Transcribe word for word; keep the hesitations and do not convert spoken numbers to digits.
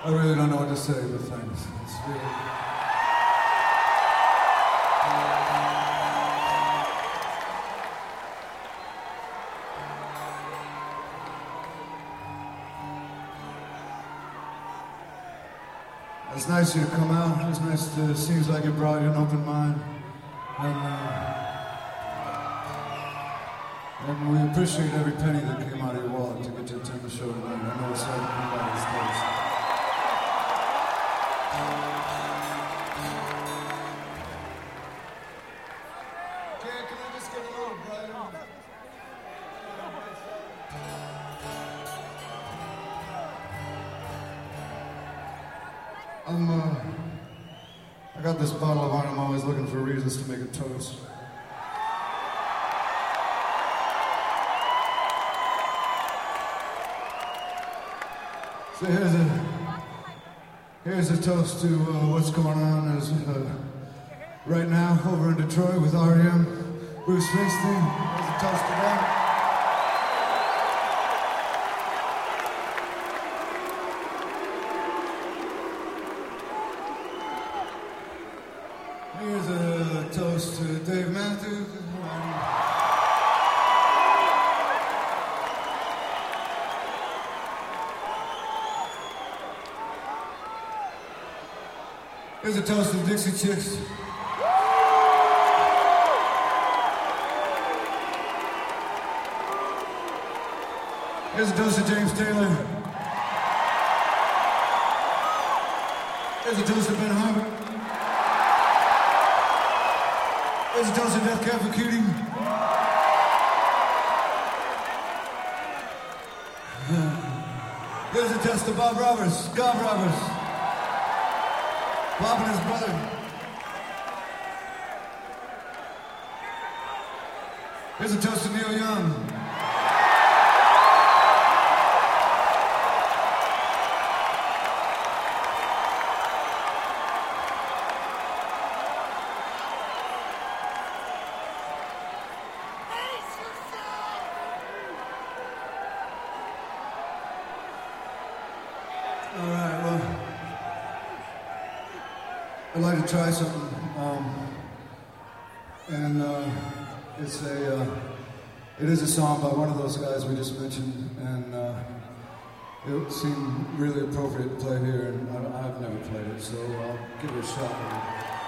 I really don't know what to say, but thanks. It's really... It's nice of you to come out. It's nice to, it seems like you brought an open mind. And, uh, and we appreciate every penny that came out of your wallet to get to attend the show tonight. I know it's hard to come by these days. Okay, can I just get a little brighter? I'm, uh, I got this bottle of wine. I'm always looking for reasons to make a toast. So here's a, here's a toast to uh, what's going on as, uh, right now over in Detroit with R E M, Bruce Springsteen. Here's a toast to that. Here's a toast to Dave Matthews. Here's a toast to the Dixie Chicks. Here's a toast to James Taylor. Here's a toast to Ben Harper. Here's a toast to Death Cab for Cutie. Here's a toast to Bob Roberts, Bob Roberts. Bob and his brother. Here's a toast to Neil Young. All right, well, I'd like to try something, um, and uh, it's a, uh, it is a song by one of those guys we just mentioned, and uh, it seemed really appropriate to play here, and I, I've never played it, so I'll give it a shot.